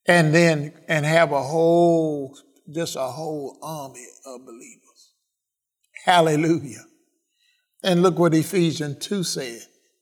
and have just a whole army of believers. Hallelujah. And look what Ephesians 2 said.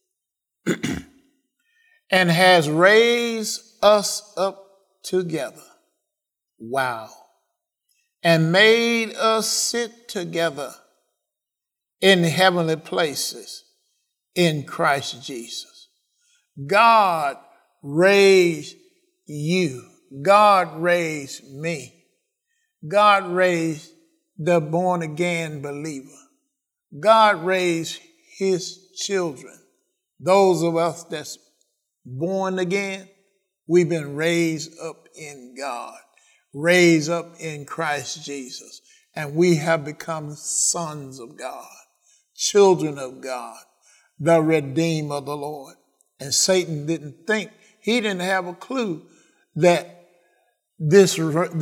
And has raised us up together. Wow. And made us sit together in heavenly places in Christ Jesus. God raised you. God raised me. God raised the born again believer. God raised his children. Those of us that's born again, we've been raised up in God, raised up in Christ Jesus. And we have become sons of God, children of God, the redeemed of the Lord. And Satan didn't think, he didn't have a clue that this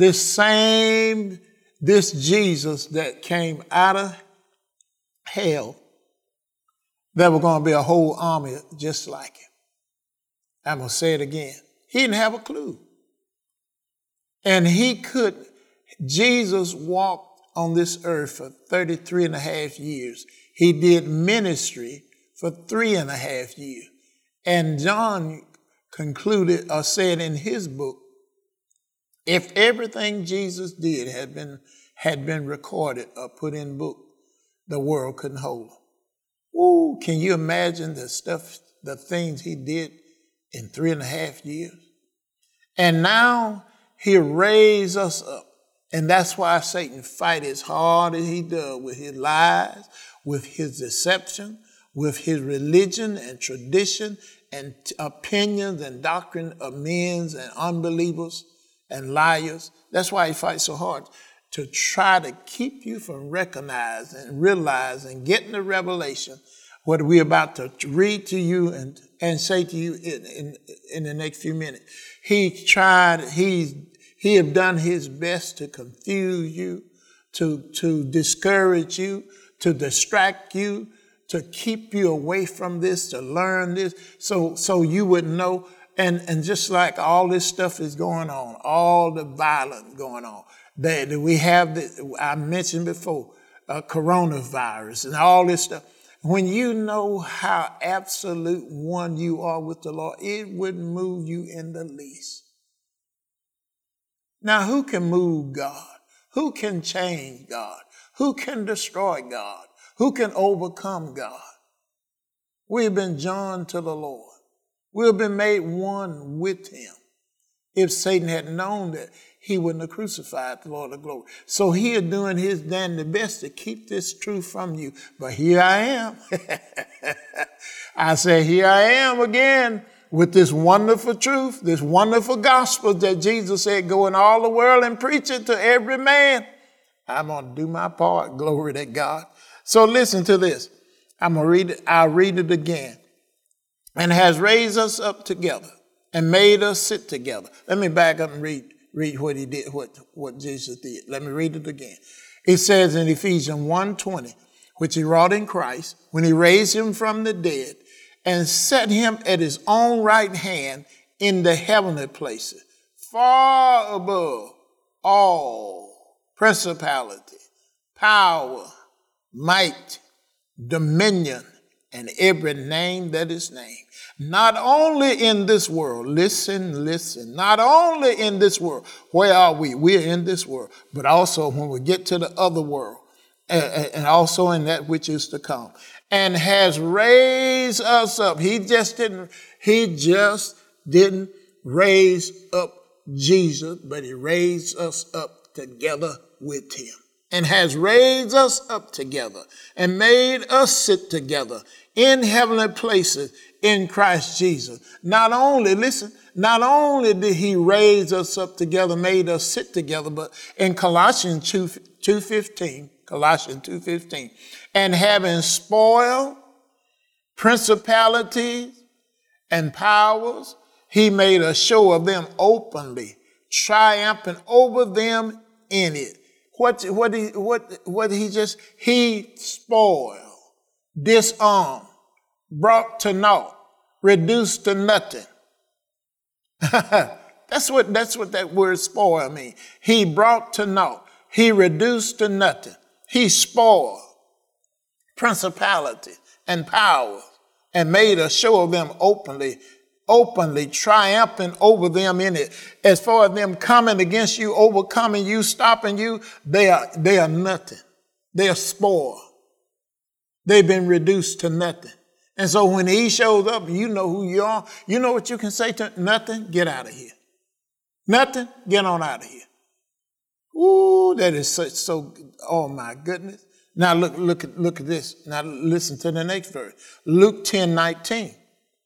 Jesus that came out of hell, there was going to be a whole army just like him. I'm going to say it again. He didn't have a clue. And Jesus walked on this earth for 33 and a half years. He did ministry for 3.5 years. And John concluded or said in his book, if everything Jesus did had been recorded or put in book, the world couldn't hold him. Ooh, can you imagine the things he did in 3.5 years? And now he raised us up. And that's why Satan fight as hard as he does with his lies, with his deception, with his religion and tradition and opinions and doctrine of men and unbelievers and liars. That's why he fights so hard, to try to keep you from recognizing and realizing and getting the revelation what we're about to read to you and say to you in the next few minutes. He have done his best to confuse you, to discourage you, to distract you, to keep you away from this, to learn this, so you would know. And just like all this stuff is going on, all the violence going on, that we have, I mentioned before, coronavirus and all this stuff. When you know how absolute one you are with the Lord, it wouldn't move you in the least. Now, who can move God? Who can change God? Who can destroy God? Who can overcome God? We've been joined to the Lord. We've been made one with him. If Satan had known that, he wouldn't have crucified the Lord of glory. So he is doing his damn best to keep this truth from you. But here I am. I say, here I am again with this wonderful truth, this wonderful gospel that Jesus said, go in all the world and preach it to every man. I'm going to do my part. Glory to God. So listen to this. I'm going to read it. I'll read it again. And has raised us up together and made us sit together. Let me back up and read what he did, what Jesus did. Let me read it again. It says in Ephesians 1:20, which he wrought in Christ when he raised him from the dead and set him at his own right hand in the heavenly places, far above all principality, power, might, dominion, and every name that is named. Not only in this world, listen, not only in this world, where are we? We're in this world, but also when we get to the other world, and also in that which is to come, and has raised us up. He just didn't raise up Jesus, but he raised us up together with him. And has raised us up together and made us sit together in heavenly places in Christ Jesus. Not only did he raise us up together, made us sit together, but in Colossians 2:15, and having spoiled principalities and powers, he made a show of them openly, triumphing over them in it. He spoiled, disarmed, brought to naught, reduced to nothing. That's what that word spoil means. He brought to naught. He reduced to nothing. He spoiled principality and power and made a show of them openly, triumphing over them in it. As far as them coming against you, overcoming you, stopping you, they are nothing. They are spoiled. They've been reduced to nothing. And so when he shows up, you know who you are. You know what you can say to nothing? Get out of here. Nothing? Get on out of here. Ooh, that is so, oh my goodness. Now look at this. Now listen to the next verse. Luke 10:19.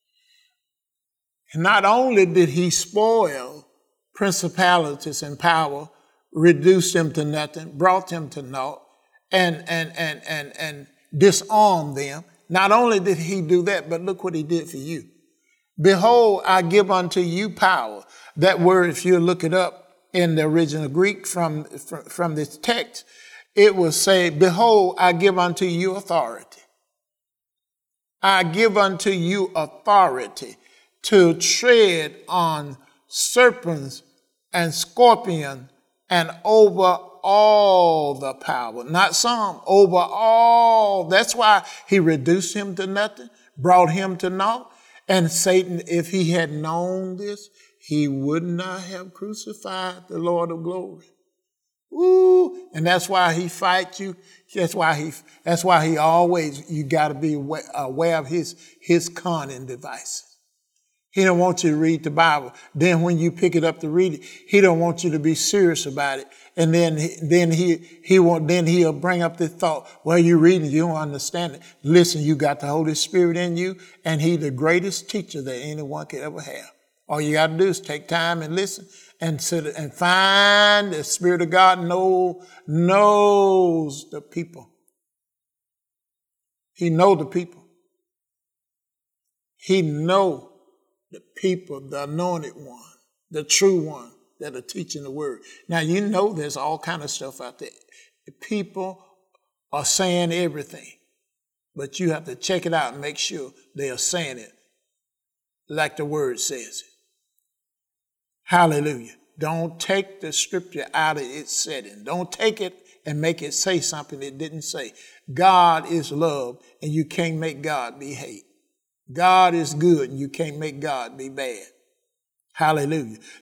Not only did he spoil principalities and power, reduce them to nothing, brought them to naught, and disarm them. Not only did he do that, but look what he did for you. Behold, I give unto you power. That word, if you look it up in the original Greek from this text, it will say, behold, I give unto you authority. I give unto you authority to tread on serpents and scorpions and over all the power. Not some, over all. That's why he reduced him to nothing, brought him to naught. And Satan, if he had known this, he would not have crucified the Lord of glory. Ooh, and that's why he fights you. That's why he always, you got to be aware of his cunning devices. He don't want you to read the Bible. Then when you pick it up to read it, he don't want you to be serious about it. And then he'll bring up the thought, well, you're reading, you don't understand it. Listen, you got the Holy Spirit in you, and he's the greatest teacher that anyone could ever have. All you got to do is take time and listen and sit and find the Spirit of God knows the people. He knows the people. He knows the people, the anointed one, the true one that are teaching the word. Now, you know there's all kind of stuff out there. People are saying everything, but you have to check it out and make sure they are saying it like the word says it. Hallelujah. Don't take the scripture out of its setting. Don't take it and make it say something it didn't say. God is love, and you can't make God be hate. God is good, and you can't make God be bad. Hallelujah.